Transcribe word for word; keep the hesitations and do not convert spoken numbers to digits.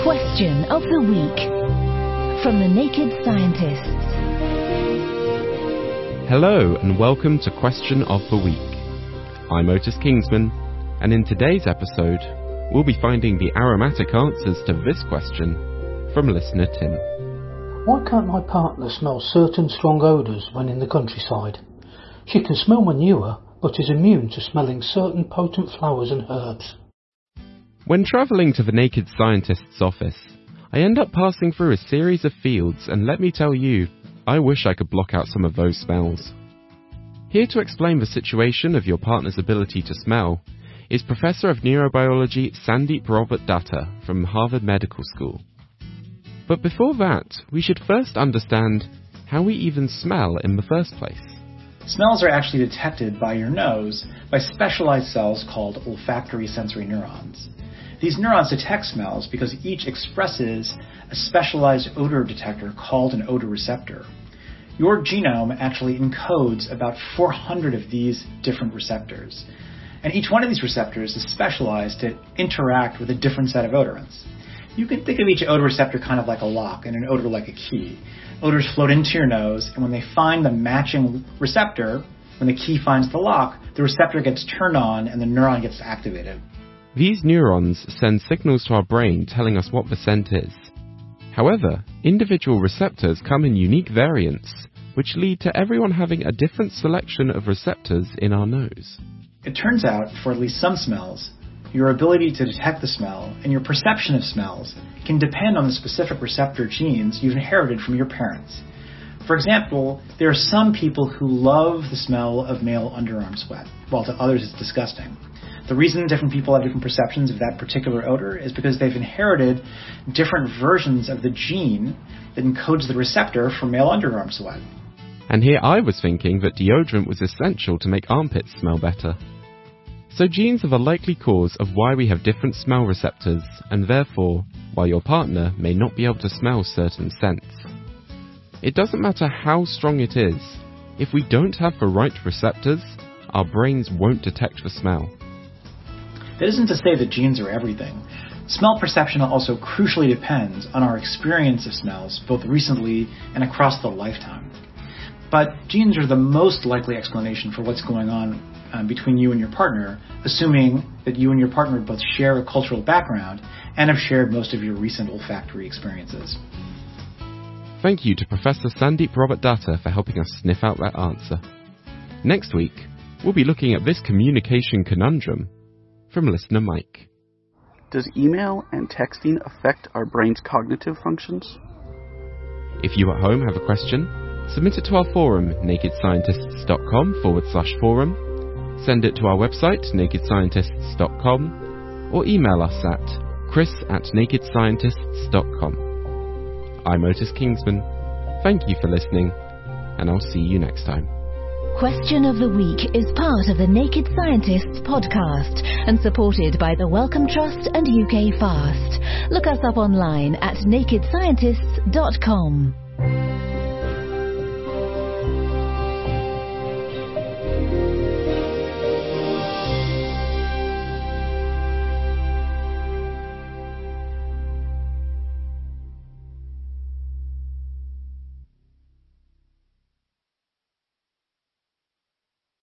Question of the Week from the Naked Scientists. Hello and welcome to Question of the Week. I'm Otis Kingsman, and in today's episode, we'll be finding the aromatic answers to this question from listener Tim. Why can't my partner smell certain strong odours when in the countryside? She can smell manure, but is immune to smelling certain potent flowers and herbs. When travelling to the Naked Scientist's office, I end up passing through a series of fields, and let me tell you, I wish I could block out some of those smells. Here to explain the situation of your partner's ability to smell is Professor of Neurobiology Sandeep Robert Datta from Harvard Medical School. But before that, we should first understand how we even smell in the first place. Smells are actually detected by your nose by specialized cells called olfactory sensory neurons. These neurons detect smells because each expresses a specialized odor detector called an odor receptor. Your genome actually encodes about four hundred of these different receptors. And each one of these receptors is specialized to interact with a different set of odorants. You can think of each odor receptor kind of like a lock and an odor like a key. Odors float into your nose, and when they find the matching receptor, when the key finds the lock, the receptor gets turned on and the neuron gets activated. These neurons send signals to our brain telling us what the scent is. However, individual receptors come in unique variants, which lead to everyone having a different selection of receptors in our nose. It turns out, for at least some smells, your ability to detect the smell and your perception of smells can depend on the specific receptor genes you've inherited from your parents. For example, there are some people who love the smell of male underarm sweat, while to others it's disgusting. The reason different people have different perceptions of that particular odor is because they've inherited different versions of the gene that encodes the receptor for male underarm sweat. And here I was thinking that deodorant was essential to make armpits smell better. So genes are the likely cause of why we have different smell receptors, and therefore, why your partner may not be able to smell certain scents. It doesn't matter how strong it is, if we don't have the right receptors, our brains won't detect the smell. That isn't to say that genes are everything. Smell perception also crucially depends on our experience of smells, both recently and across the lifetime. But genes are the most likely explanation for what's going on um, between you and your partner, assuming that you and your partner both share a cultural background and have shared most of your recent olfactory experiences. Thank you to Professor Sandeep Robert Datta for helping us sniff out that answer. Next week, we'll be looking at this communication conundrum from listener Mike. Does email and texting affect our brain's cognitive functions? If you at home have a question, submit it to our forum, nakedscientists.com forward slash forum, send it to our website, nakedscientists dot com, or email us at chris at nakedscientists.com. I'm Otis Kingsman. Thank you for listening, and I'll see you next time. Question of the Week is part of the Naked Scientists podcast and supported by the Wellcome Trust and U K Fast. Look us up online at naked scientists dot com.